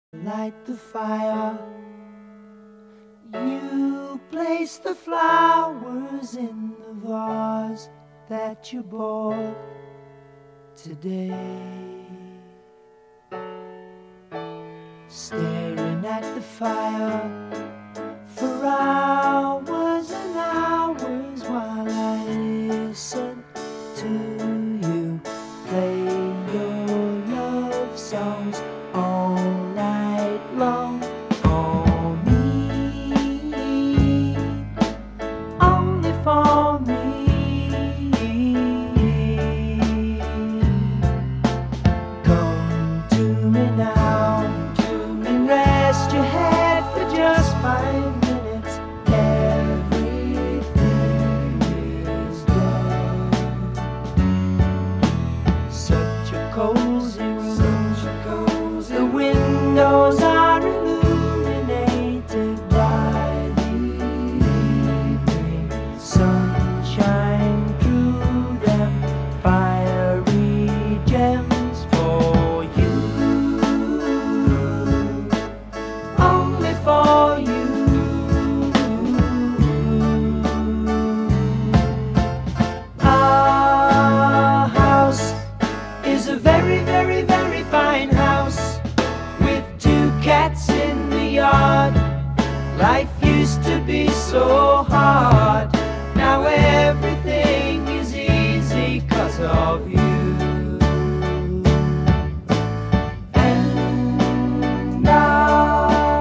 Light the fire. You place the flowers in the vase that you bought today. Staring at the fire for hours and hours while I listen to you play your love songs all night long. For me, only for me. Come to me now, rest your head for just 5 minutes. Everything is done. Such a cozy room. The windows are illuminated by the evening sunshine through them. Fiery gems for you. Only for you. Our house is a very, very, very fine house with 2 cats in the yard. Life used to be so hard. Now everything is easy 'cause of you. And now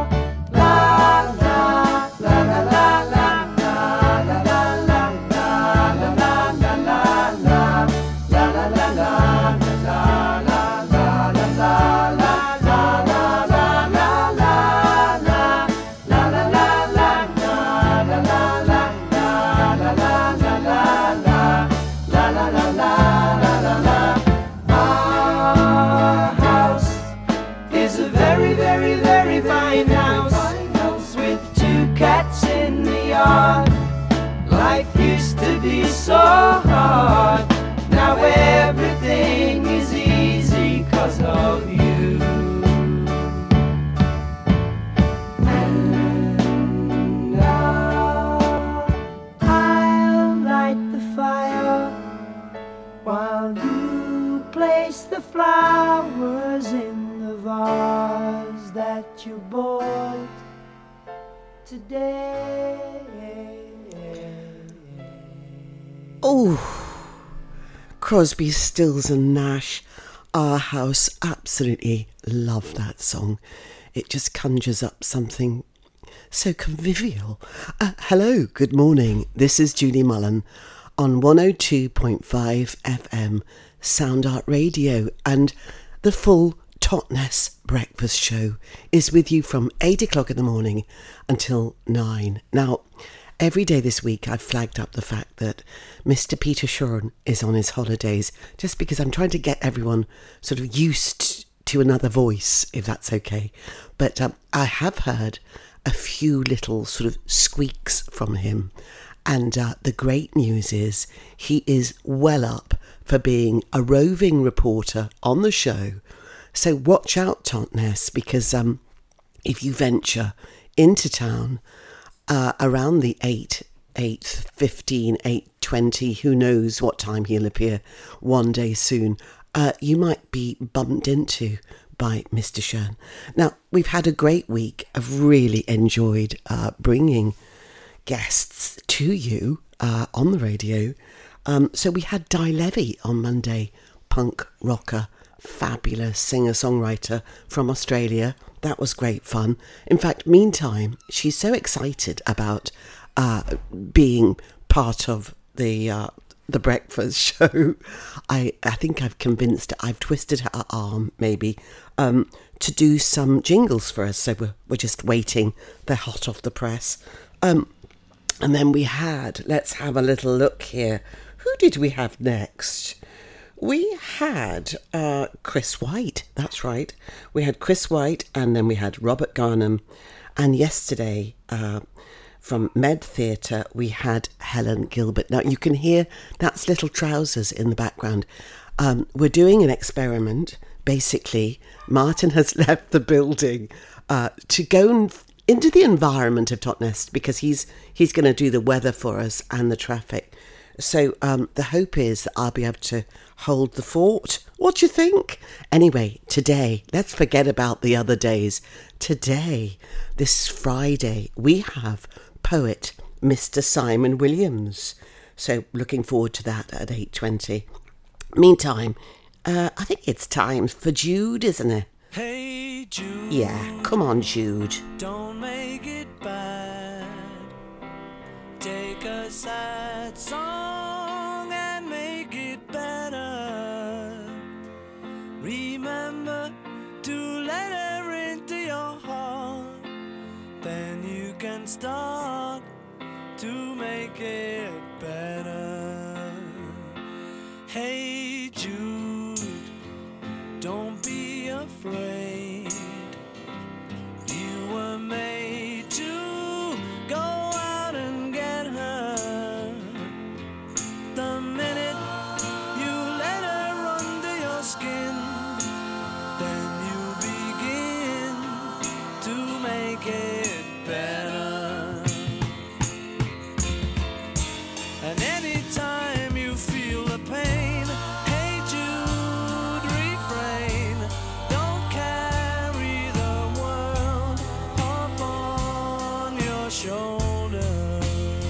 our house is a very, very, very fine house with 2 cats in the yard. Life used to be so hard. Now everything is easy 'cause of you. And now I'll light the fire while you place the flowers in the vase that you bought today. Oh, Crosby, Stills and Nash, Our House. Absolutely love that song. It just conjures up something so convivial. Hello, good morning. This is Julie Mullen on 102.5 FM Sound Art Radio, and the full Totnes Breakfast Show is with you from 8 o'clock in the morning until 9. Now, every day this week I've flagged up the fact that Mr. Peter Shorn is on his holidays, just because I'm trying to get everyone sort of used to another voice, if that's okay. But I have heard a few little sort of squeaks from him. And the great news is he is well up for being a roving reporter on the show. So watch out, Totnes, because if you venture into town around the 8:15, 8:20, who knows what time he'll appear one day soon, you might be bumped into by Mr. Shern. Now, we've had a great week. I've really enjoyed bringing guests to you on the radio. So we had Di Levy on Monday, punk rocker, fabulous singer-songwriter from Australia. That was great fun. In fact, meantime, she's so excited about being part of the breakfast show. I think I've convinced her, I've twisted her arm maybe, to do some jingles for us. So we're just waiting. They're hot off the press. And then we had, let's have a little look here. Who did we have next? We had Chris White, that's right. We had Chris White, and then we had Robert Garnham. And yesterday, from Med Theatre, we had Helen Gilbert. Now, you can hear that's Little Trousers in the background. We're doing an experiment basically, Martin has left the building to go into the environment of Totnes because he's going to do the weather for us and the traffic. So the hope is that I'll be able to hold the fort. What do you think? Anyway, today, let's forget about the other days. Today, this Friday, we have poet Mr. Simon Williams. So looking forward to that at 8:20. Meantime, I think it's time for Jude, isn't it? Hey Jude. Yeah, come on, Jude. Don't make it bad. Take a sad song and make it better. Remember to let her into your heart. Then you can start to make it better. Hey Jude, don't be afraid. You were made to go out and get her. The minute you let her under your skin, then you begin to make it better. And anytime you feel the pain, hey Jude, refrain. Don't carry the world upon your shoulder.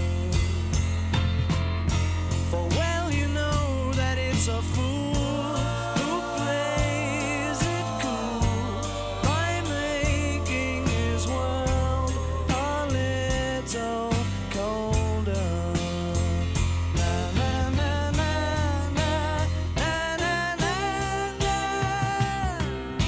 For well you know that it's a fool who plays it cool by making his world a little colder. Na na na na na na na na.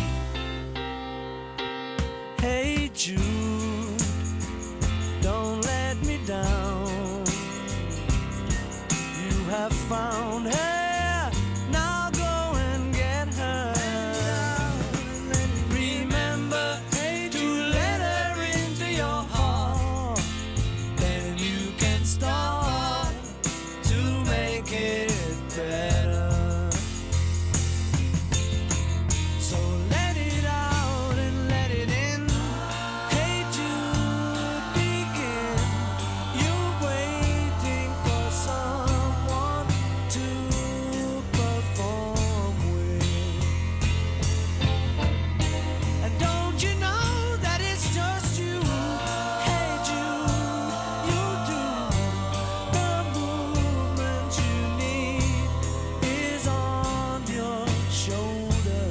Hey Jude, don't let me down. You have found her, now go and get her. Remember to let her into your heart. Then you can start to make it better. So let it out and let it in. Hey Jude, begin. You're waiting for someone to perform with. And don't you know that it's just you? Hey Jude, you do. The movement you need is on your shoulder.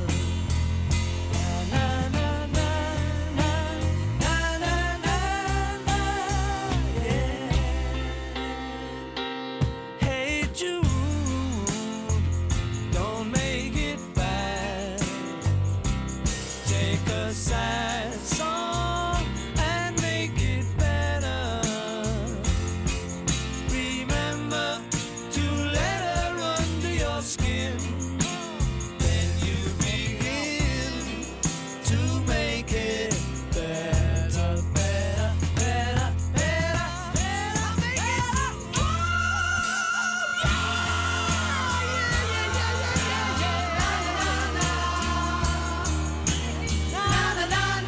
Na na na na na na na na, yeah. Hey Jude, don't make it bad. Take a sad song and make it better. Remember to let her under your skin. Then you begin to make it better, better, better, better, better, make it. Oh, yeah, yeah, yeah, yeah, yeah, yeah, yeah, yeah, yeah. Na na na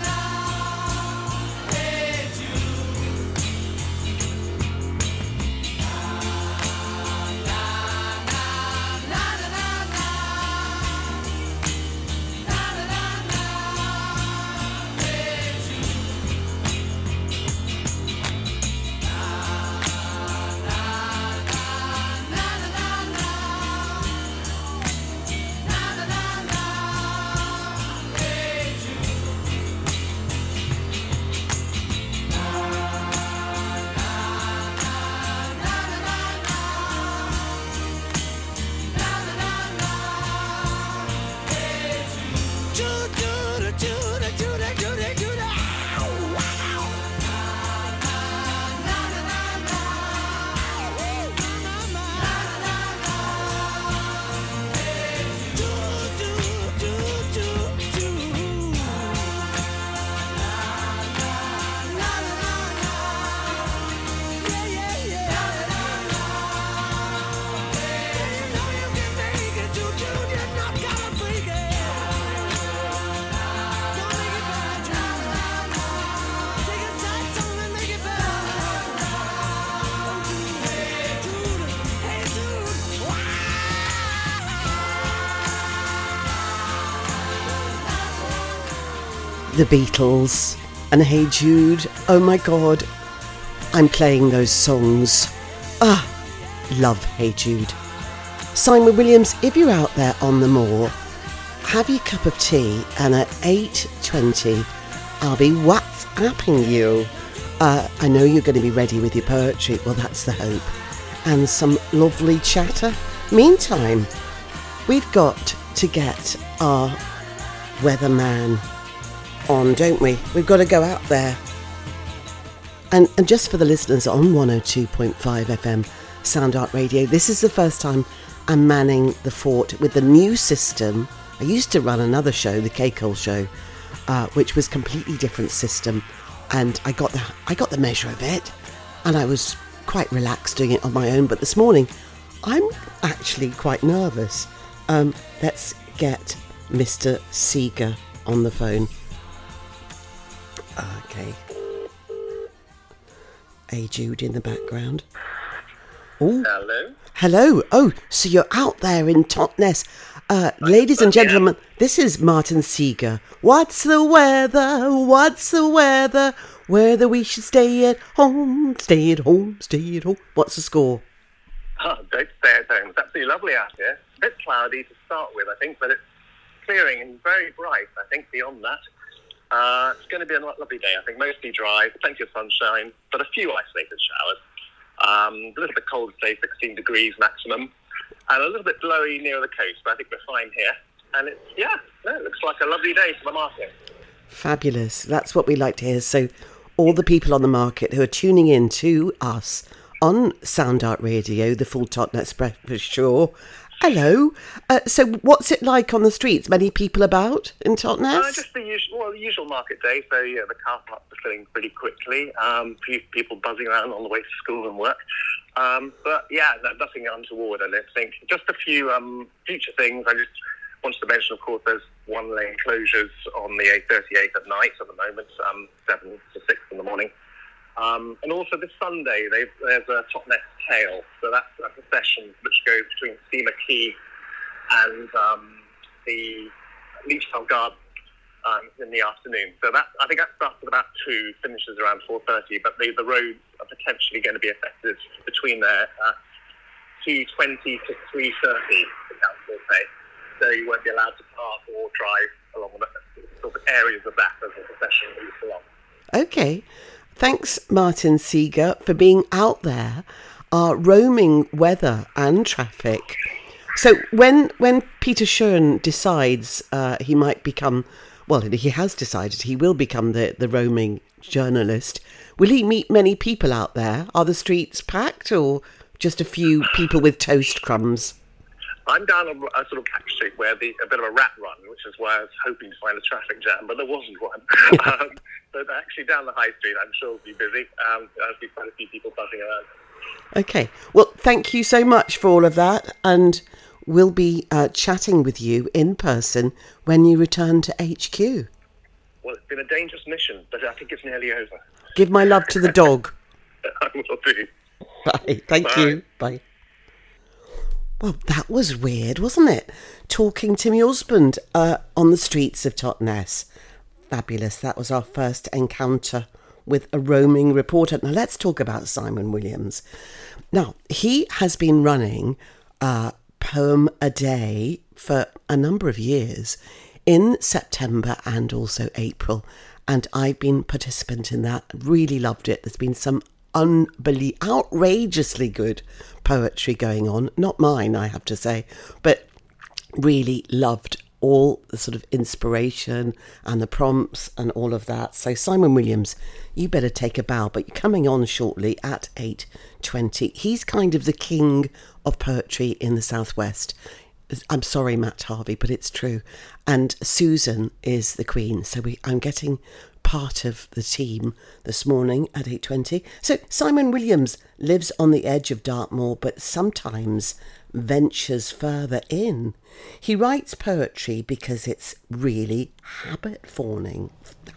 The Beatles and Hey Jude. Oh my God, I'm playing those songs. Love Hey Jude. Simon Williams, if you're out there on the moor, have your cup of tea, and at 8:20 I'll be WhatsApping you. I know you're going to be ready with your poetry. Well, that's the hope. And some lovely chatter. Meantime, we've got to get our weatherman on, don't we? We've got to go out there. And just for the listeners on 102.5 FM Sound Art Radio, this is the first time I'm manning the fort with the new system. I used to run another show, the K-Cole Show, which was completely different system, and I got the measure of it, and I was quite relaxed doing it on my own. But this morning, I'm actually quite nervous. Let's get Mr. Seeger on the phone. Okay. Hey Jude in the background. Ooh. Hello. Oh, so you're out there in Totnes. Ladies and gentlemen, this is Martin Seeger. What's the weather? Whether we should stay at home. What's the score? Don't stay at home. It's absolutely lovely out here. A bit cloudy to start with, I think, but it's clearing and very bright, I think, beyond that. It's going to be a lovely day, I think. Mostly dry, plenty of sunshine, but a few isolated showers. A little bit cold today, 16 degrees maximum, and a little bit blowy near the coast, but I think we're fine here. And it looks like a lovely day for the market. Fabulous. That's what we like to hear. So all the people on the market who are tuning in to us on Sound Art Radio, the Full Totnes Breakfast Show. Hello. So what's it like on the streets? Many people about in Totnes? Just the usual market day. So, the car parks are filling pretty quickly. People buzzing around on the way to school and work. But, nothing untoward, I don't think. Just a few future things. I just wanted to mention, of course, there's one-lane closures on the A38 at night at the moment, 7 to 6 in the morning. And also this Sunday, there's a Totnes Tale. So that's a procession which goes between Steamer Quay and the Leachtown Garden in the afternoon. So I think that starts at about 2, finishes around 4:30. But the roads are potentially going to be affected between there at 2:20 to 3:30, the council say. So you won't be allowed to park or drive along the sort of areas of that as the procession moves along. Okay. Thanks, Martin Seeger, for being out there, roaming weather and traffic. So when Peter Schoen decides he might become, well, he has decided he will become the roaming journalist, will he meet many people out there? Are the streets packed or just a few people with toast crumbs? I'm down a sort of back street where a bit of a rat run, which is why I was hoping to find a traffic jam, but there wasn't one. But actually down the high street, I'm sure it'll be busy. There'll be quite a few people buzzing around. Okay. Well, thank you so much for all of that. And we'll be chatting with you in person when you return to HQ. Well, it's been a dangerous mission, but I think it's nearly over. Give my love to the dog. I will do. Bye. Thank you. Bye. Well, that was weird, wasn't it? Talking to my husband on the streets of Totnes. Fabulous. That was our first encounter with a roaming reporter. Now, let's talk about Simon Williams. Now, he has been running Poem a Day for a number of years in September and also April. And I've been participant in that. Really loved it. There's been some outrageously good poetry going on. Not mine, I have to say, but really loved all the sort of inspiration and the prompts and all of that. So Simon Williams, you better take a bow, but you're coming on shortly at 8:20. He's kind of the king of poetry in the Southwest. I'm sorry, Matt Harvey, but it's true. And Susan is the queen. So I'm getting part of the team this morning at 8:20. So Simon Williams lives on the edge of Dartmoor, but sometimes ventures further in. He writes poetry because it's really habit forming,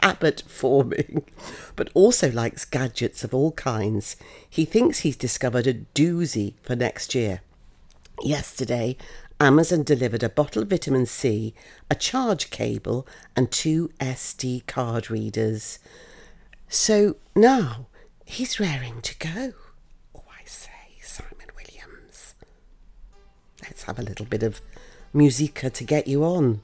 but also likes gadgets of all kinds. He thinks he's discovered a doozy for next year. Yesterday, Amazon delivered a bottle of vitamin C, a charge cable, and 2 SD card readers. So now he's raring to go. Oh, I say, Simon Williams. Let's have a little bit of musica to get you on.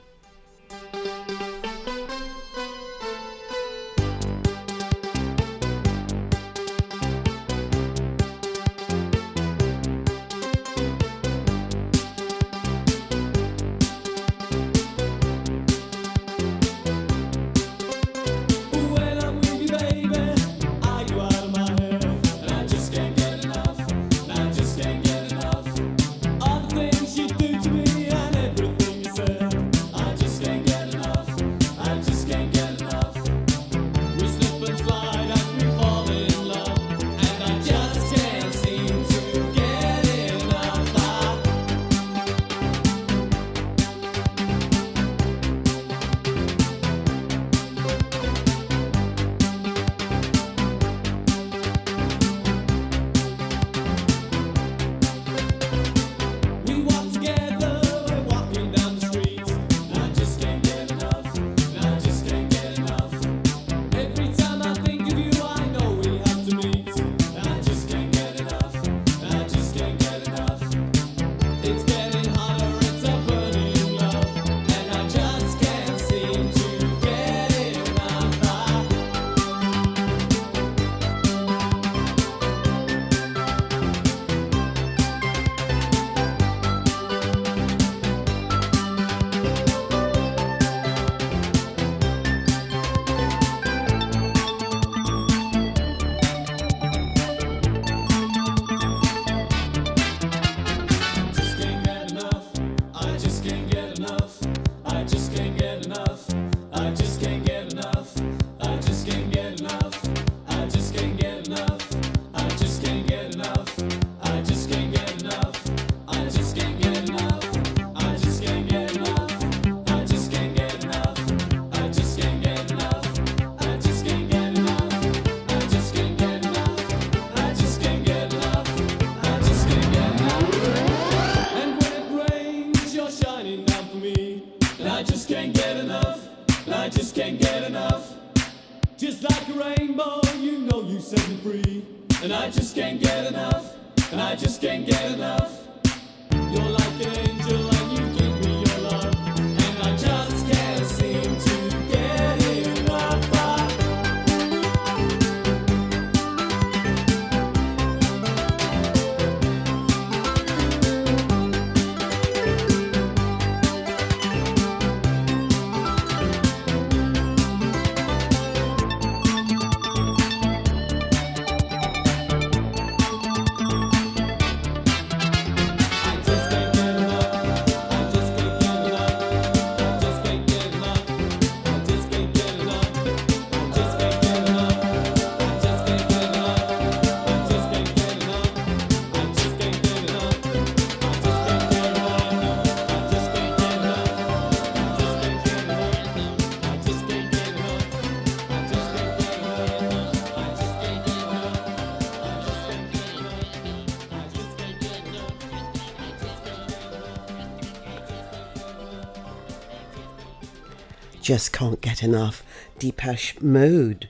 Just can't get enough. Depeche Mode.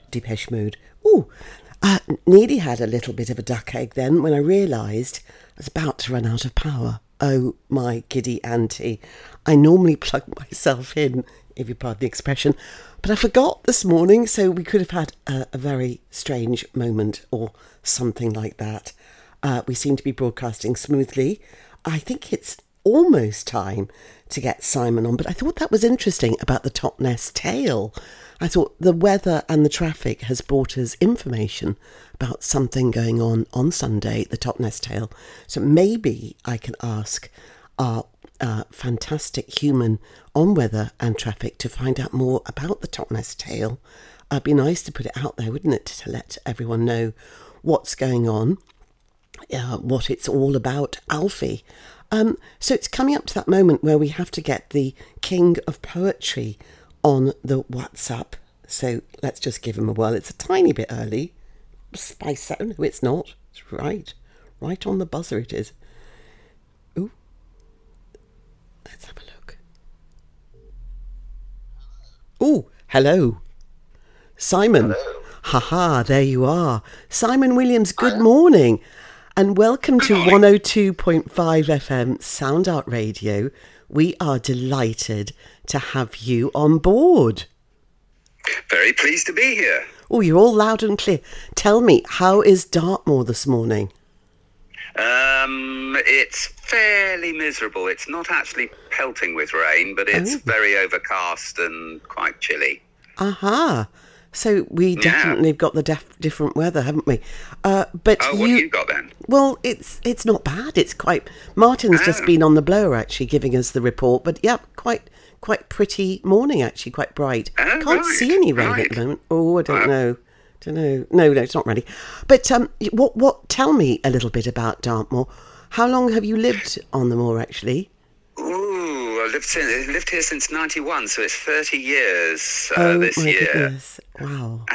Ooh, nearly had a little bit of a duck egg then when I realised I was about to run out of power. Oh, my giddy auntie. I normally plug myself in, if you pardon the expression, but I forgot this morning, so we could have had a very strange moment or something like that. We seem to be broadcasting smoothly. I think it's almost time to get Simon on, but I thought that was interesting about the Totnes Tale. I thought the weather and the traffic has brought us information about something going on Sunday, the Totnes Tale. So maybe I can ask our fantastic human on weather and traffic to find out more about the Totnes Tale. It'd be nice to put it out there, wouldn't it, to let everyone know what's going on, what it's all about, Alfie. So it's coming up to that moment where we have to get the king of poetry on the WhatsApp. So let's just give him a whirl. It's a tiny bit early. Spice out. No, it's not. It's right on the buzzer it is. Ooh. Let's have a look. Oh, hello. Simon. Hello. Haha, there you are. Simon Williams, good morning. And welcome to 102.5 FM Sound Art Radio. We are delighted to have you on board. Very pleased to be here. Oh, you're all loud and clear. Tell me, how is Dartmoor this morning? It's fairly miserable. It's not actually pelting with rain, but it's very overcast and quite chilly. Aha. So we definitely have got the different weather, haven't we? But what have you got then? Well, it's not bad. It's quite... Martin's just been on the blower, actually, giving us the report. But, yeah, quite pretty morning, actually, quite bright. Can't see any rain at the moment. Oh, I don't know. No, it's not really. But tell me a little bit about Dartmoor. How long have you lived on the moor, actually? Ooh, I've lived here since 91, so it's 30 years this my year. Goodness. Wow.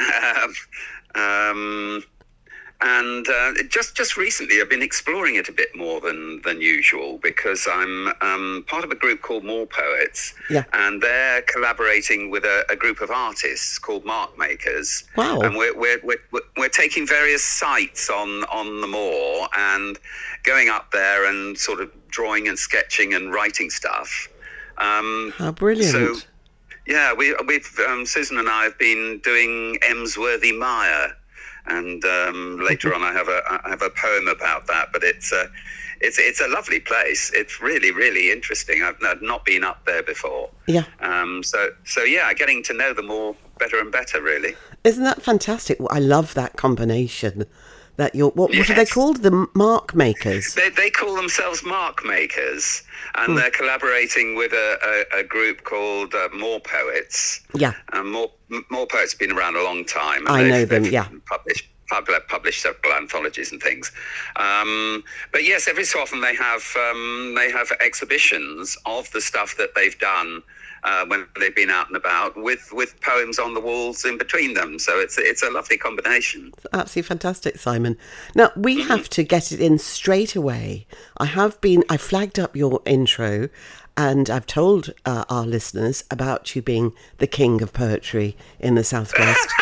And just recently, I've been exploring it a bit more than usual because I'm part of a group called More Poets, and they're collaborating with a group of artists called Mark Makers. Wow! And we're taking various sites on the moor and going up there and sort of drawing and sketching and writing stuff. How brilliant! So, yeah, we've Susan and I have been doing Emsworthy Mire. And later on, I have a poem about that. But it's a lovely place. It's really, really interesting. I've not been up there before. Yeah. So yeah, getting to know them all better and better. Really. Isn't that fantastic? I love that combination. That what are they called? The Mark Makers. They call themselves Mark Makers, and they're collaborating with a group called More Poets. Yeah. More Poets have been around a long time. I know them. Yeah. Published several anthologies and things. But yes, every so often they have exhibitions of the stuff that they've done. When they've been out and about with poems on the walls in between them. So it's a lovely combination. It's absolutely fantastic, Simon. Now, we have to get it in straight away. I flagged up your intro and I've told our listeners about you being the king of poetry in the Southwest.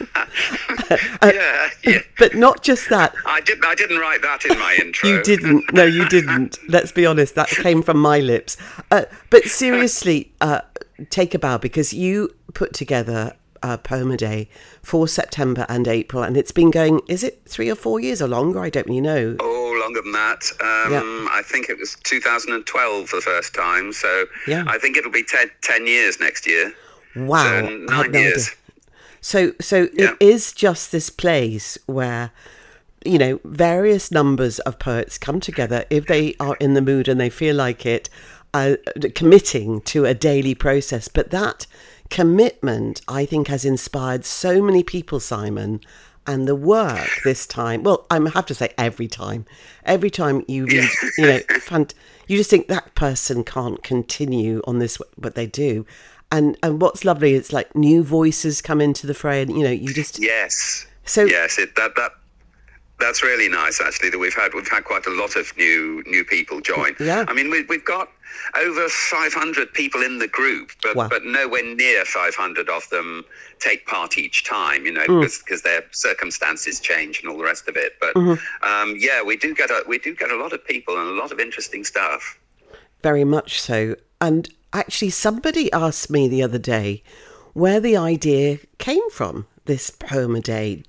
Yeah. But not just that. I didn't write that in my intro. You didn't. No, you didn't. Let's be honest. That came from my lips. But seriously, take a bow, because you put together a Poem a Day for September and April, and it's been going, is it 3 or 4 years or longer? I don't really know. Oh, longer than that. I think it was 2012 for the first time, so I think it'll be 10 years next year. Wow. So 9 years. Idea. So it is just this place where, various numbers of poets come together if they are in the mood and they feel like it, committing to a daily process. But that commitment, I think, has inspired so many people, Simon. And the work this time, well, I have to say every time you read, you just think that person can't continue on this, what they do. And what's lovely, it's like new voices come into the fray, and you just that's really nice, actually, that we've had quite a lot of new people join. Yeah. I mean, we've got over 500 people in the group, but nowhere near 500 of them take part each time, because their circumstances change and all the rest of it. But we do get a lot of people and a lot of interesting stuff. Very much so. And actually, somebody asked me the other day where the idea came from, this Poem a Day.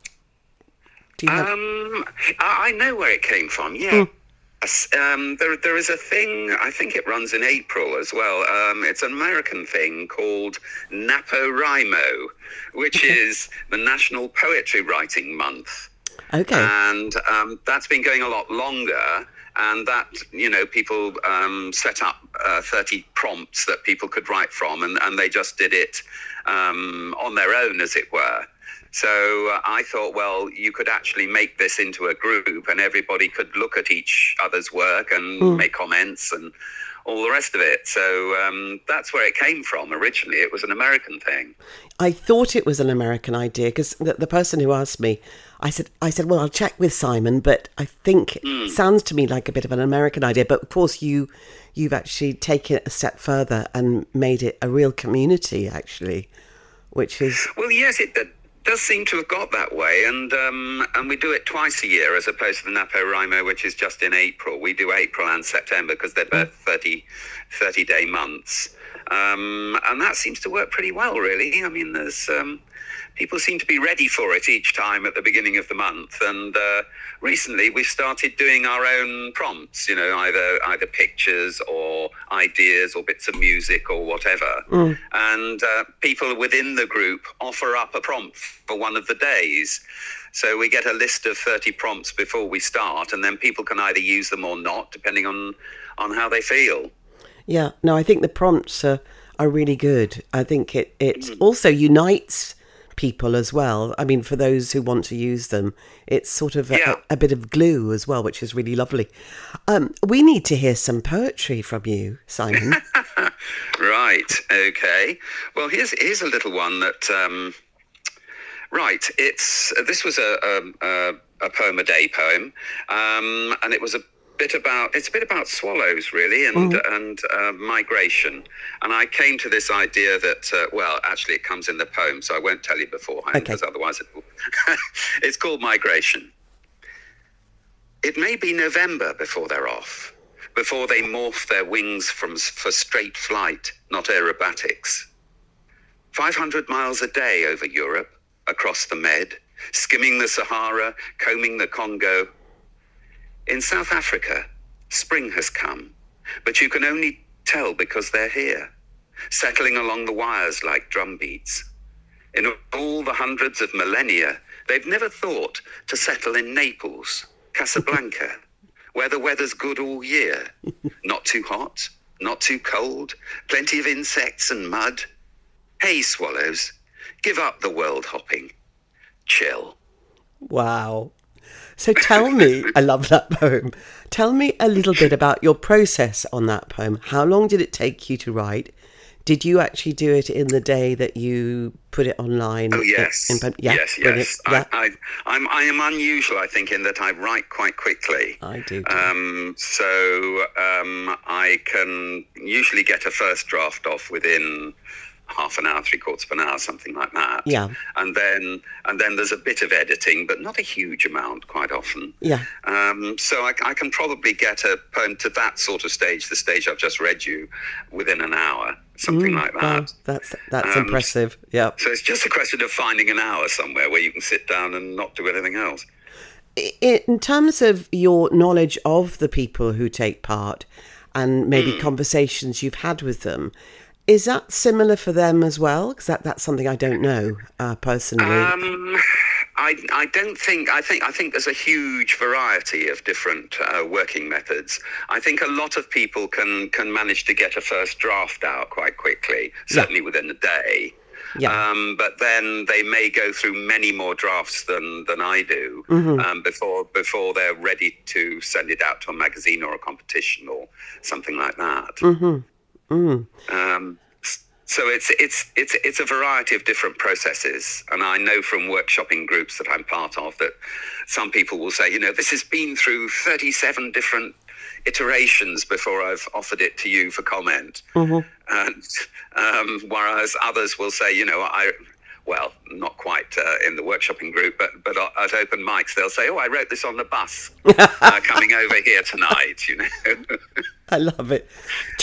I know where it came from, yeah. There is a thing, I think it runs in April as well. It's an American thing called NaPoWriMo, which is the National Poetry Writing Month. Okay. And that's been going a lot longer. And that, people set up 30 prompts that people could write from, and they just did it on their own, as it were. So I thought, well, you could actually make this into a group and everybody could look at each other's work and make comments and all the rest of it. So that's where it came from originally. It was an American thing. I thought it was an American idea because the person who asked me, I said, well, I'll check with Simon, but I think it sounds to me like a bit of an American idea. But of course, you've actually taken it a step further and made it a real community, actually, which is... Well, yes, it does seem to have got that way, and we do it twice a year as opposed to the NaPoWriMo, which is just in April. We do April and September because they're both 30-day months, and that seems to work pretty well, really. I mean, there's people seem to be ready for it each time at the beginning of the month, and recently we started doing our own prompts, you know, either pictures or ideas or bits of music or whatever, and people within the group offer up a prompt for one of the days. So we get a list of 30 prompts before we start, and then people can either use them or not, depending on how they feel. Yeah, no, I think the prompts are really good. I think it also unites people as well. I mean, for those who want to use them, it's sort of a bit of glue as well, which is really lovely. We need to hear some poetry from you, Simon. Right, okay. Well, here's a little one that... Right, this was a poem a day poem, and it's a bit about swallows, really, and migration. And I came to this idea that, actually it comes in the poem, so I won't tell you beforehand, because otherwise it's called Migration. It may be November before they're off, before they morph their wings for straight flight, not aerobatics. 500 miles a day over Europe, across the Med, skimming the Sahara, combing the Congo. In South Africa, spring has come, but you can only tell because they're here, settling along the wires like drumbeats. In all the hundreds of millennia, they've never thought to settle in Naples, Casablanca, where the weather's good all year. Not too hot, not too cold, plenty of insects and mud. Hey, swallows, give up the world hopping. Chill. Wow. So tell me, I love that poem. Tell me a little bit about your process on that poem. How long did it take you to write? Did you actually do it in the day that you put it online? Oh, yes. Yes. Yeah. I am unusual, I think, in that I write quite quickly. I do. I can usually get a first draft off within half an hour, 3/4 of an hour, something like that. Yeah. And then there's a bit of editing, but not a huge amount quite often. Yeah. So I can probably get a poem to that sort of stage, the stage I've just read you, within an hour, something like that. Wow, that's impressive. Yeah. So it's just a question of finding an hour somewhere where you can sit down and not do anything else. In terms of your knowledge of the people who take part and maybe conversations you've had with them, is that similar for them as well? Because that's something I don't know personally. I don't think. I think there's a huge variety of different working methods. I think a lot of people can manage to get a first draft out quite quickly, certainly within a day. Yeah. But then they may go through many more drafts than I do before they're ready to send it out to a magazine or a competition or something like that. So it's a variety of different processes, and I know from workshopping groups that I'm part of that some people will say, this has been through 37 different iterations before I've offered it to you for comment, and whereas others will say, not quite in the workshopping group, but at open mics they'll say, I wrote this on the bus coming over here tonight. I love it.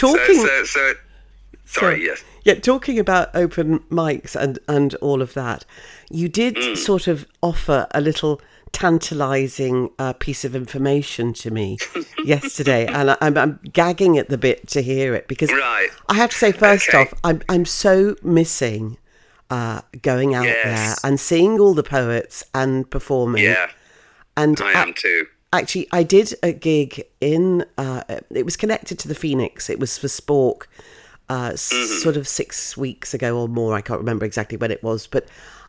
Yes. Yeah, talking about open mics and all of that, you did sort of offer a little tantalising piece of information to me yesterday, and I'm gagging at the bit to hear it because I have to say, first off, I'm so missing going out there and seeing all the poets and performing. Yeah, and I am too. Actually, I did a gig in. It was connected to the Phoenix. It was for Spork. Sort of 6 weeks ago or more. I can't remember exactly when it was, but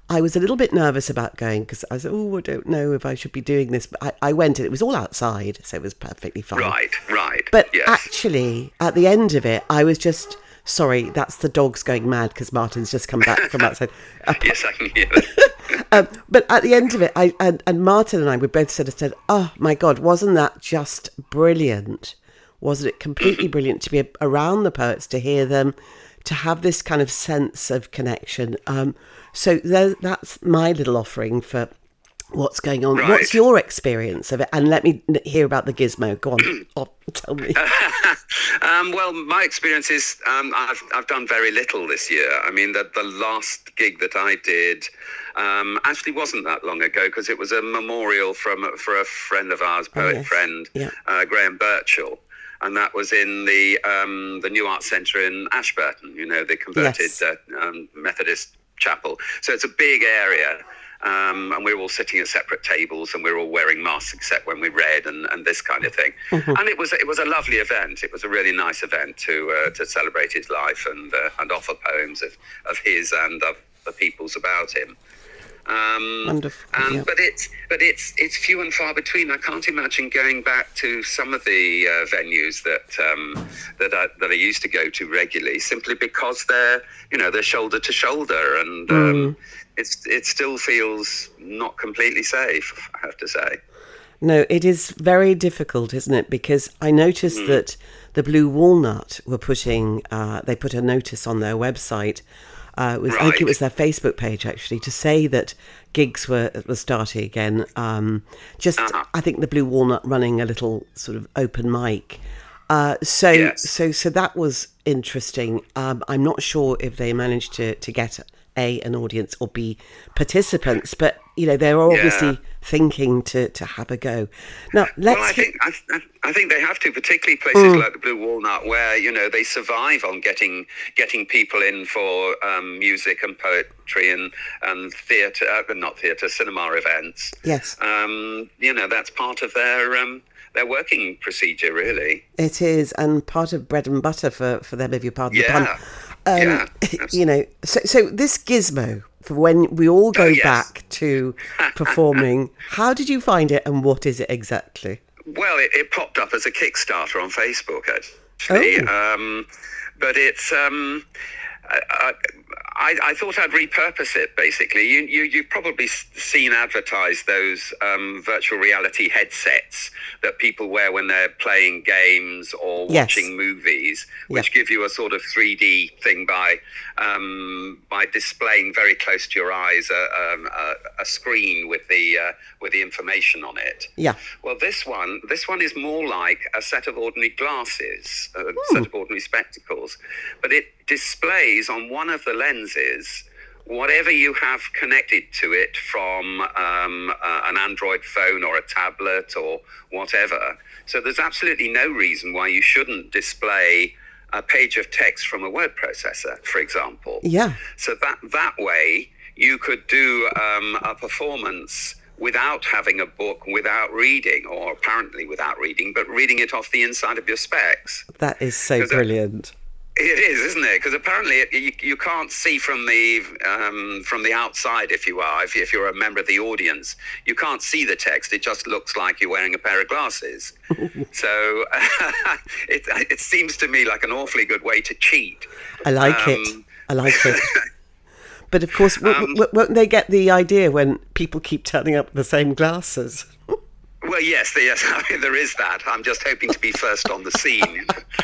I was a little bit nervous about going because I said, I don't know if I should be doing this. But I went and it was all outside, so it was perfectly fine. Right. But yes. actually, at the end of it, I was just, sorry, that's the dogs going mad because Martin's just come back from outside. Yes, I can hear that. But at the end of it, and Martin and I, we both sort of said, oh my God, wasn't that just brilliant? Wasn't it completely brilliant to be around the poets, to hear them, to have this kind of sense of connection? So that's my little offering for what's going on. Right. What's your experience of it? And let me hear about the gizmo. Go on, tell me. Well, my experience is I've done very little this year. I mean, the last gig that I did actually wasn't that long ago because it was a memorial for a friend of ours, friend, Graham Birchall. And that was in the New Arts Centre in Ashburton, the converted Methodist chapel. So it's a big area. And we were all sitting at separate tables and we were all wearing masks except when we read and this kind of thing. Mm-hmm. And it was a lovely event. It was a really nice event to celebrate his life and offer poems of his and of the people's about him. Wonderful. But it's few and far between. I can't imagine going back to some of the venues that I used to go to regularly, simply because they're shoulder to shoulder, and it still feels not completely safe, I have to say. No, it is very difficult, isn't it? Because I noticed that the Blue Walnut were they put a notice on their website. I think it was their Facebook page actually, to say that gigs were starting again. I think the Blue Walnut running a little sort of open mic. So that was interesting. I'm not sure if they managed to get an audience or B, participants, but they're obviously thinking to have a go. Now I think they have to, particularly places like the Blue Walnut, where they survive on getting people in for music and poetry and theatre, cinema events. Yes. That's part of their working procedure, really. It is, and part of bread and butter for them, if you pardon the pun. So this gizmo, for when we all go back to performing, how did you find it and what is it exactly? Well, it popped up as a Kickstarter on Facebook, actually. But it's... I thought I'd repurpose it, basically. You've probably seen advertised those virtual reality headsets that people wear when they're playing games or watching movies, which give you a sort of 3D thing by displaying very close to your eyes a screen with the information on it. Yeah. Well, this one is more like a set of ordinary glasses, a set of ordinary spectacles, but it displays on one of the lenses whatever you have connected to it from an Android phone or a tablet or whatever. So there's absolutely no reason why you shouldn't display a page of text from a word processor, for example. Yeah. So that way you could do a performance without having a book, without reading, or apparently without reading, but reading it off the inside of your specs. That is so brilliant. It is, isn't it? Because apparently you can't see from the outside, if you're a member of the audience. You can't see the text. It just looks like you're wearing a pair of glasses. So it seems to me like an awfully good way to cheat. I like it. But of course, won't they get the idea when people keep turning up the same glasses? Well, yes. I mean, there is that. I'm just hoping to be first on the scene.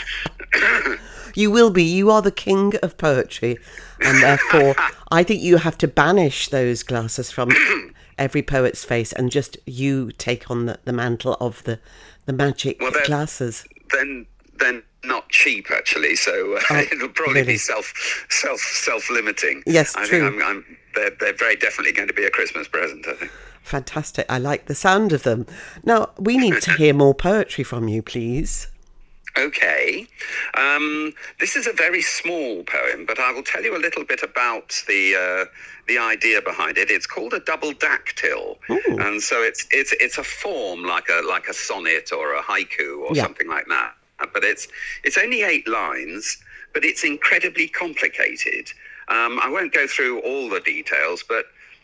You will be. You are the king of poetry, and therefore I think you have to banish those glasses from every poet's face and just you take on the mantle of the magic glasses. Then not cheap, actually, so it'll probably be self-limiting. Yes, true. I think they're very definitely going to be a Christmas present, I think. Fantastic. I like the sound of them. Now, we need to hear more poetry from you, please. Okay. This is a very small poem, but I will tell you a little bit about the idea behind it. It's called a double dactyl. Ooh. And so it's a form like a sonnet or a haiku or something like that. But it's only 8 lines, but it's incredibly complicated. I won't go through all the details, but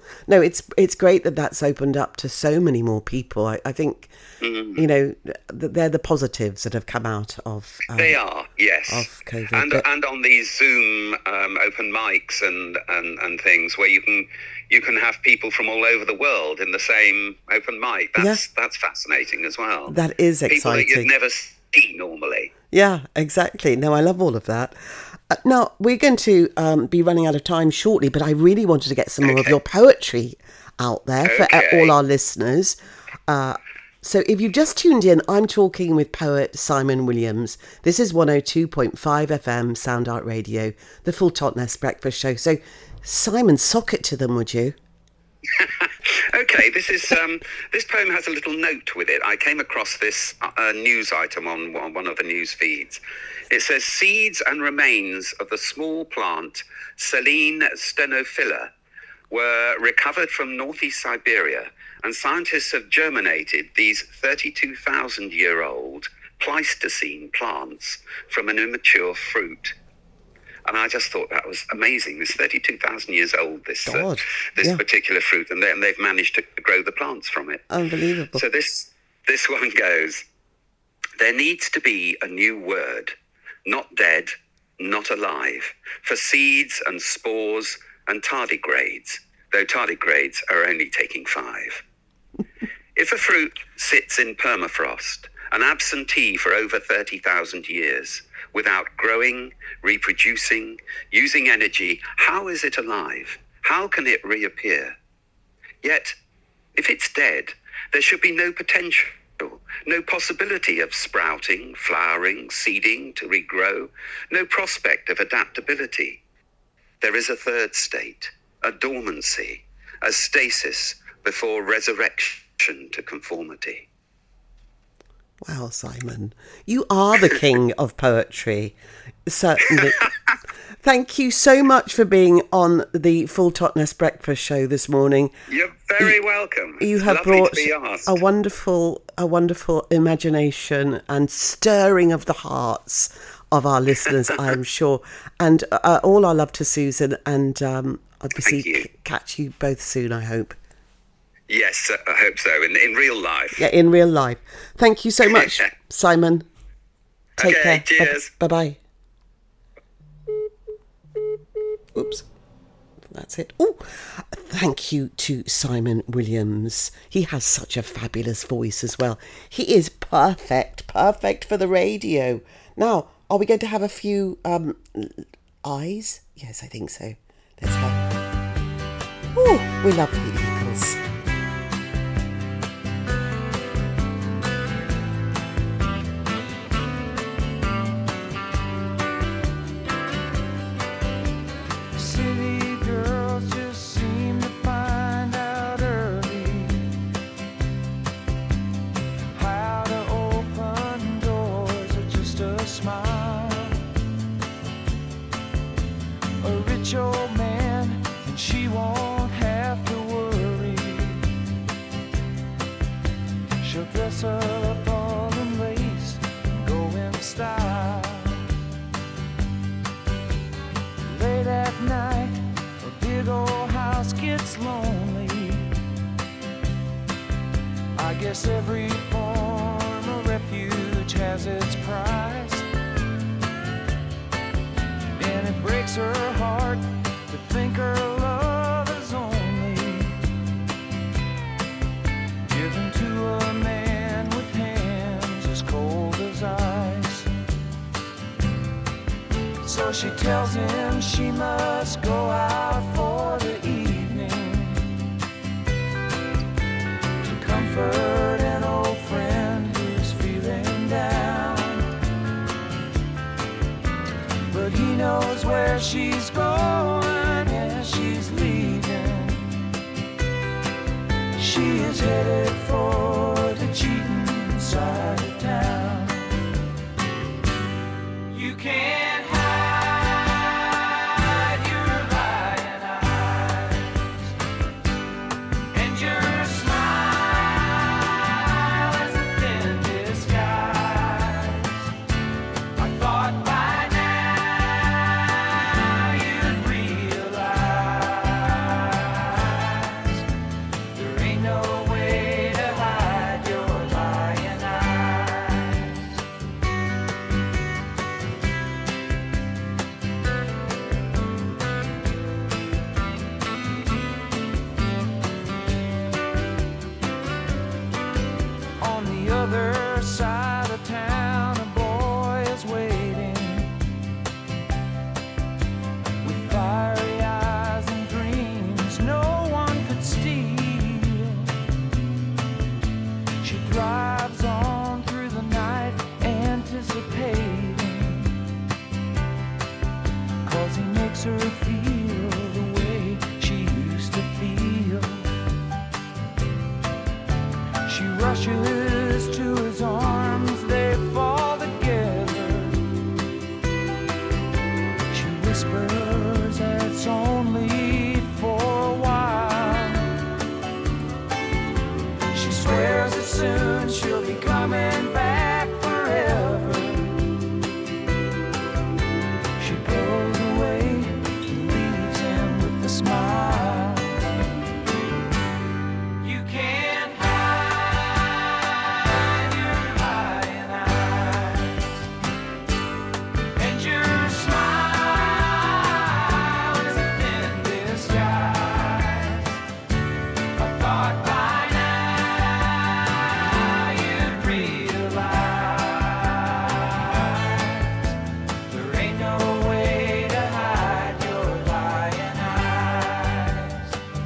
No, it's great that that's opened up to so many more people. I think, you know, they're the positives that have come out of. They are, yes. Of COVID. And on these Zoom open mics and things where you can have people from all over the world in the same open mic. That's fascinating as well. That is exciting. People that you'd never see normally. Yeah, exactly. No, I love all of that. Now, we're going to be running out of time shortly, but I really wanted to get some more of your poetry out there for all our listeners. So if you've just tuned in, I'm talking with poet Simon Williams. This is 102.5 FM Sound Art Radio, the Full Totnes Breakfast Show. So, Simon, sock it to them, would you? Okay, this poem has a little note with it. I came across this news item on one of the news feeds. It says, seeds and remains of the small plant Selene stenophila were recovered from northeast Siberia, and scientists have germinated these 32,000-year-old Pleistocene plants from an immature fruit. And I just thought that was amazing. It's 32,000 years old, this particular fruit, and they've managed to grow the plants from it. Unbelievable. So this one goes, there needs to be a new word, not dead, not alive, for seeds and spores and tardigrades, though tardigrades are only taking 5. If a fruit sits in permafrost, an absentee for over 30,000 years, without growing, reproducing, using energy, how is it alive? How can it reappear? Yet, if it's dead, there should be no potential, no possibility of sprouting, flowering, seeding to regrow, no prospect of adaptability. There is a third state, a dormancy, a stasis before resurrection to conformity. Wow, Simon, you are the king of poetry. Certainly. Thank you so much for being on the Full Totnes Breakfast Show this morning. You're very welcome. You have lovely brought to be asked. a wonderful imagination and stirring of the hearts of our listeners, I'm sure. And all our love to Susan, and obviously catch you both soon, I hope. Yes, I hope so, in real life. Yeah, in real life. Thank you so much, Simon. Take care. Cheers. Bye-bye. Oops. That's it. Oh, thank you to Simon Williams. He has such a fabulous voice as well. He is perfect for the radio. Now, are we going to have a few eyes? Yes, I think so. Let's have... Oh, we love the Eagles. Up all in lace and go in style. Late at night, a big old house gets lonely. I guess every form of refuge has its price, and it breaks her heart to think her love is only given to a man eyes. So she tells him she must go out for the evening to comfort an old friend who's feeling down. But he knows where she's going and she's leaving. She is headed for the cheating side of town. You can't hide your lying eyes, and your smile is a thin disguise. I thought by now you far side of town, a boy is waiting with fiery eyes and dreams no one could steal. She drives on through the night, anticipating, 'cause he makes her feel the way she used to feel. She rushes to his arms, they fall together. She whispers that it's only for a while. She swears that soon she'll be coming back forever. She goes away and leaves him with a smile. You can't hide your lying eyes, and your smile is a thin disguise. I thought by now you'd realize there ain't no way to hide your lying eyes.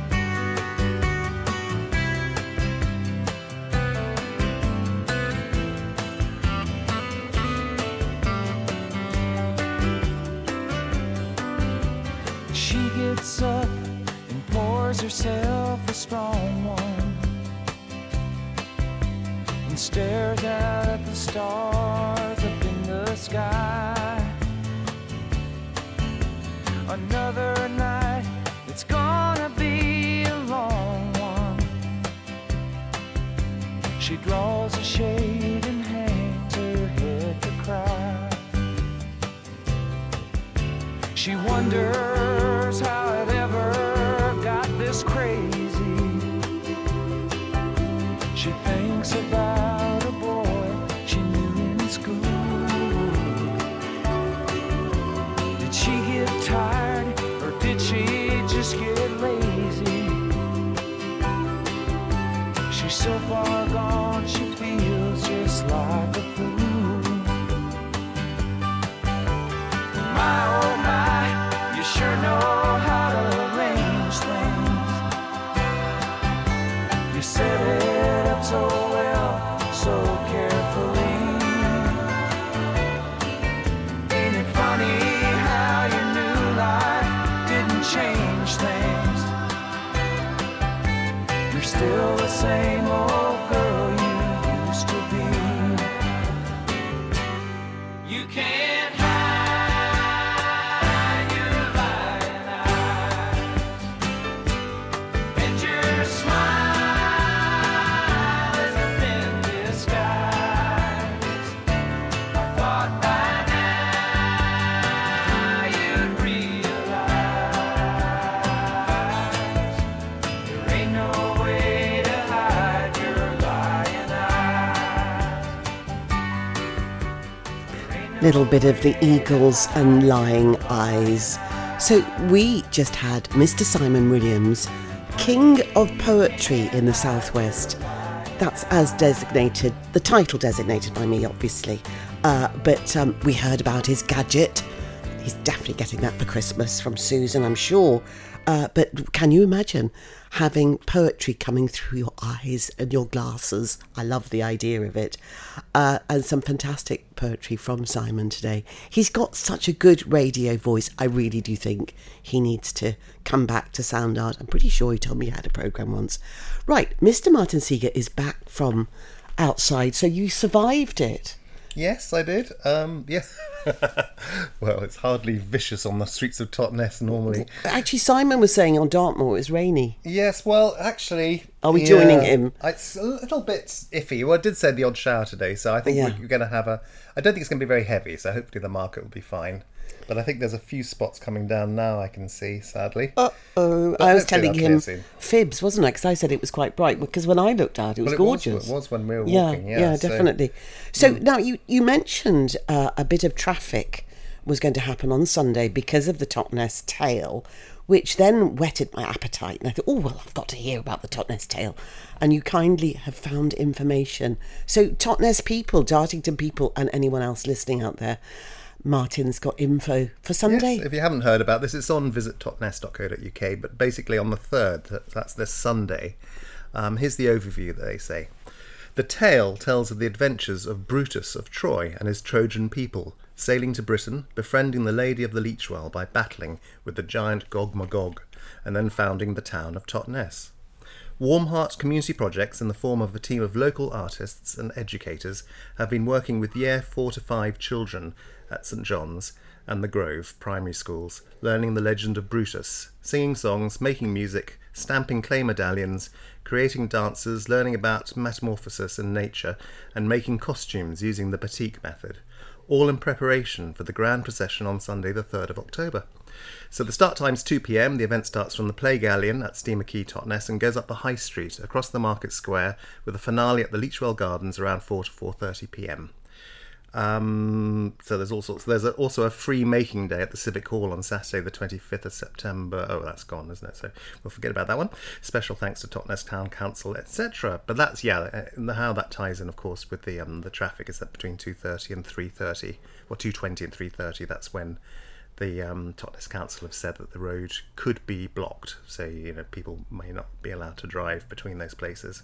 She gets up and pours herself a strong one and stares out at the stars up in the sky. Another night, it's gonna be a long one. She draws a shade and hangs her head to cry. She wonders how it ever got this crazy. She thinks about a boy she knew in school. Did she get tired or did she just get lazy? She's so far gone, she feels just like a fool. My oh my, you sure know how to arrange things. You set it up so well, so carefully. Ain't it funny how your new life didn't change things? You're still the same old girl you used to be. You can't hide your lying eyes, and your smile is a thin disguise. I thought by now you'd realize there ain't no way to hide your lying eyes. Little bit of the Eagles and Lying Eyes. So we just had Mr. Simon Williams, King of Poetry in the Southwest. That's as designated, the title designated by me, obviously. But we heard about his gadget. He's definitely getting that for Christmas from Susan, I'm sure. But can you imagine having poetry coming through your eyes and your glasses? I love the idea of it. And some fantastic poetry from Simon today. He's got such a good radio voice. I really do think he needs to come back to Sound Art. I'm pretty sure he told me he had a programme once. Right, Mr. Martin Seeger is back from outside, so you survived it. Yes, I did. Yeah. Well, it's hardly vicious on the streets of Totnes normally. Actually, Simon was saying on Dartmoor it was rainy. Yes, well, actually... Are we joining him? It's a little bit iffy. Well, I did say the odd shower today, so I think we're going to have a... I don't think it's going to be very heavy, so hopefully the market will be fine. But I think there's a few spots coming down now, I can see, sadly. Uh-oh. I was telling him fibs, wasn't I? Because I said it was quite bright. Because when I looked out, it was gorgeous. It was when we were walking, Yeah, definitely. So now you mentioned a bit of traffic was going to happen on Sunday because of the Totnes Tail, which then whetted my appetite. And I thought, oh, well, I've got to hear about the Totnes Tale. And you kindly have found information. So Totnes people, Dartington people, and anyone else listening out there, Martin's got info for Sunday. Yes, if you haven't heard about this, it's on visittotnes.co.uk, but basically on the 3rd, that's this Sunday. Here's the overview, they say. The tale tells of the adventures of Brutus of Troy and his Trojan people, sailing to Britain, befriending the Lady of the Leechwell by battling with the giant Gog-Magog, and then founding the town of Totnes. Warm Heart community projects in the form of a team of local artists and educators have been working with Year 4 to 5 children at St John's and the Grove primary schools, learning the legend of Brutus, singing songs, making music, stamping clay medallions, creating dances, learning about metamorphosis and nature, and making costumes using the batik method, all in preparation for the grand procession on Sunday the 3rd of October. So the start time's 2 p.m. The event starts from the Play Galleon at Steamer Quay, Totnes, and goes up the High Street across the Market Square with a finale at the Leechwell Gardens around 4 to 4:30 p.m. So there's all sorts. There's also a free making day at the Civic Hall on Saturday the 25th of September. Oh, that's gone, isn't it? So we'll forget about that one. Special thanks to Totnes Town Council, etc. But that's, how that ties in, of course, with the traffic is that between 2:30 and 3:30, or 2:20 and 3:30. That's when the Totnes Council have said that the road could be blocked. So, people may not be allowed to drive between those places.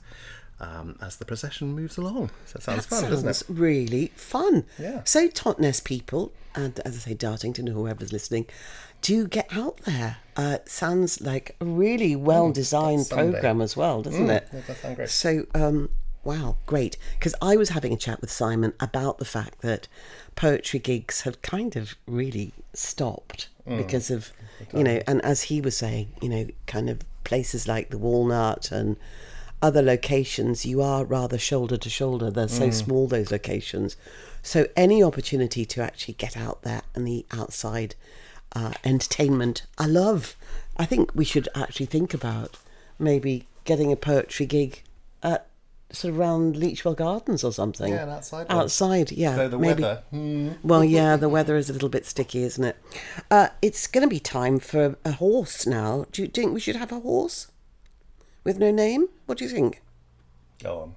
As the procession moves along. So that sounds fun, doesn't it? Sounds really fun. Yeah. So Totnes people, and as I say, Dartington, or whoever's listening, do get out there. Sounds like a really well-designed programme as well, doesn't it? That does sound great. So, wow, great. Because I was having a chat with Simon about the fact that poetry gigs have kind of really stopped because of, and as he was saying, kind of places like the Walnut and other locations, you are rather shoulder to shoulder. They're so small, those locations. So any opportunity to actually get out there and the outside entertainment, I love. I think we should actually think about maybe getting a poetry gig at sort of around Leechwell Gardens or something. Yeah, an outside one. Outside, yeah. So the maybe. weather. Well, yeah, the weather is a little bit sticky, isn't it? It's going to be time for a horse now. Do you think we should have a horse? With no name? What do you think? Go on.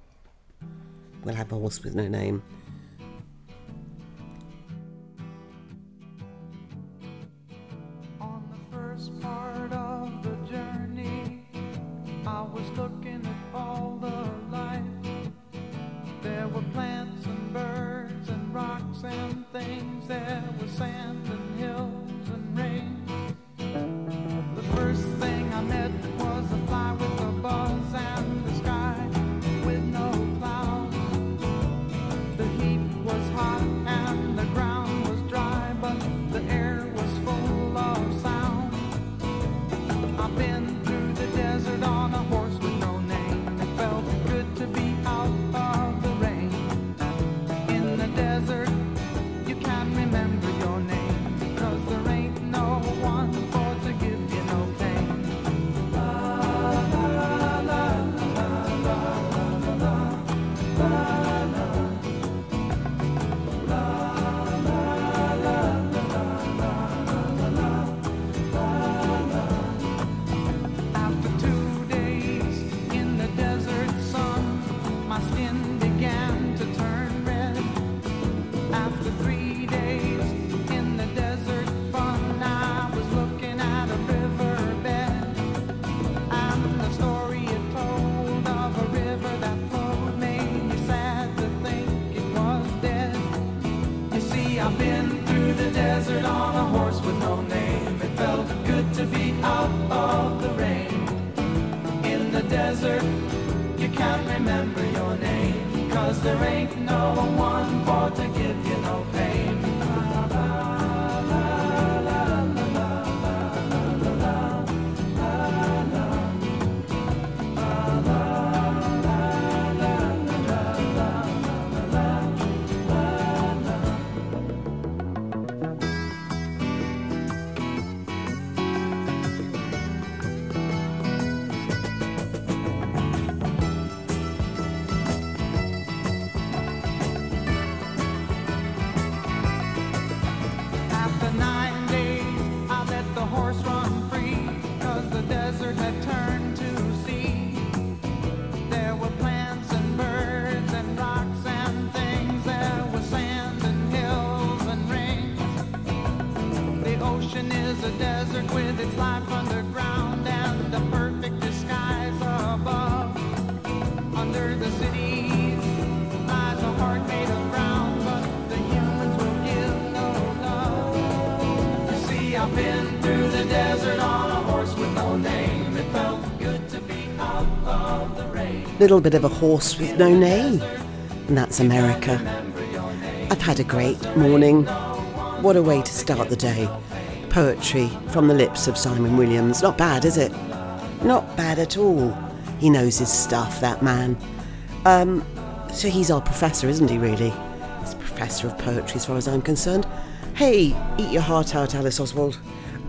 We'll have a horse with no name. On the first part of the journey, I was looking at all the life. There were plants and birds and rocks and things. There was sand and hills and rain. The first thing I met was a fly with a buzz and the sky with no clouds. The heat was hot and the ground was dry, but the air was full of sound. I've been through the desert on a horse with no name. It felt good to be out of the rain. In the desert, you can't remember your name, because there ain't no one for to give you no pain. After 2 days in the desert sun, my skin began to turn red. After 3 days in the desert fun, I was looking at a riverbed, and the story it told of a river that flowed made me sad to think it was dead. You see, I've been through the desert on a horse with no name. It felt good to be out of the rain. In the desert, you can't remember your name, 'cause there ain't no one for to give you no pain. There's life underground and the perfect disguise above. Under the cities lies a heart made of ground, but the humans will give no love. You see, I've been through the desert on a horse with no name. It felt good to be out of the rain. Little bit of a horse with no name. And that's America. I've had a great morning. What a way to start the day. Poetry from the lips of Simon Williams. Not bad, is it? Not bad at all. He knows his stuff, that man. So he's our professor, isn't he, really? He's a professor of poetry as far as I'm concerned. Hey, eat your heart out, Alice Oswald.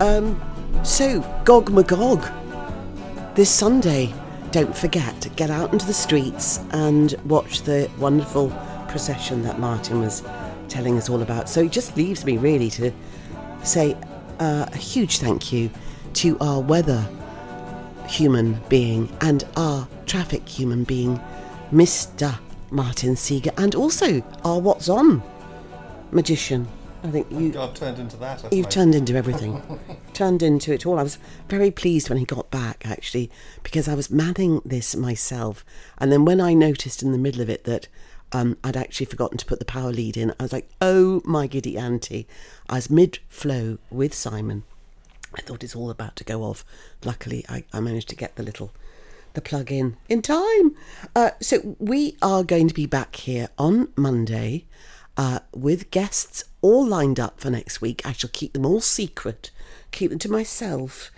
So, Gog Magog. This Sunday, don't forget, get out into the streets and watch the wonderful procession that Martin was telling us all about. So it just leaves me really to say a huge thank you to our weather human being and our traffic human being, Mr. Martin Seeger, and also our What's On magician. I think I've turned into that. You've turned into everything. Turned into it all. I was very pleased when he got back, actually, because I was manning this myself. And then when I noticed in the middle of it that I'd actually forgotten to put the power lead in, I was like, oh my giddy auntie. I was mid-flow with Simon. I thought it's all about to go off. Luckily, I managed to get the plug in time. So we are going to be back here on Monday with guests all lined up for next week. I shall keep them all secret, keep them to myself.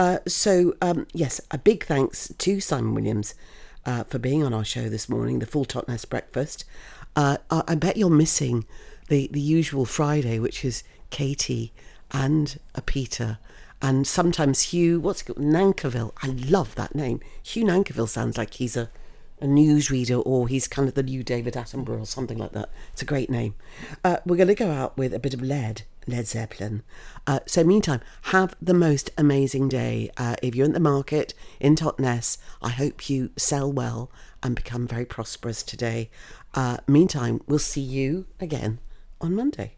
Yes, a big thanks to Simon Williams for being on our show this morning, the Full Totnes Breakfast. I bet you're missing the usual Friday, which is Katie and Peter, and sometimes Hugh, what's it called? Nankerville. I love that name. Hugh Nankerville sounds like he's a newsreader, or he's kind of the new David Attenborough or something like that. It's a great name. We're going to go out with a bit of Led Zeppelin. So meantime, have the most amazing day. If you're in the market in Totnes, I hope you sell well and become very prosperous today. Meantime, we'll see you again on Monday.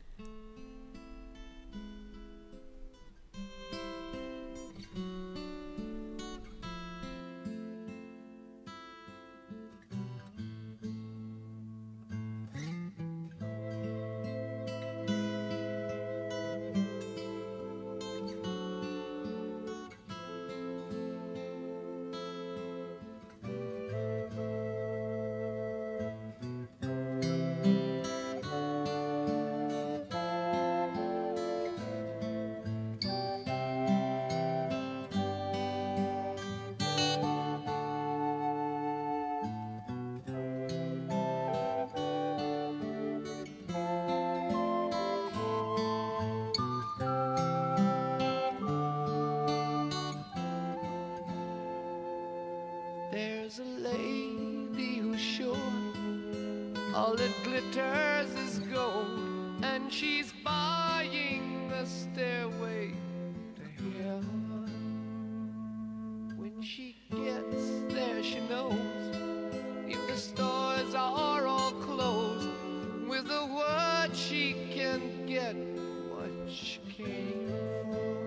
There's a lady who's sure all that glitters is gold, and she's buying a stairway to heaven. When she gets there, she knows if the stores are all closed, with a word she can get what she came for.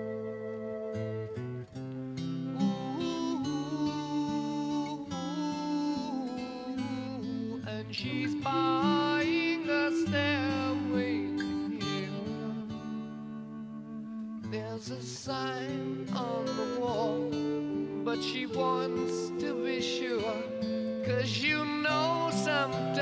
She's buying a stairway to heaven. There's a sign on the wall, but she wants to be sure, 'cause you know sometimes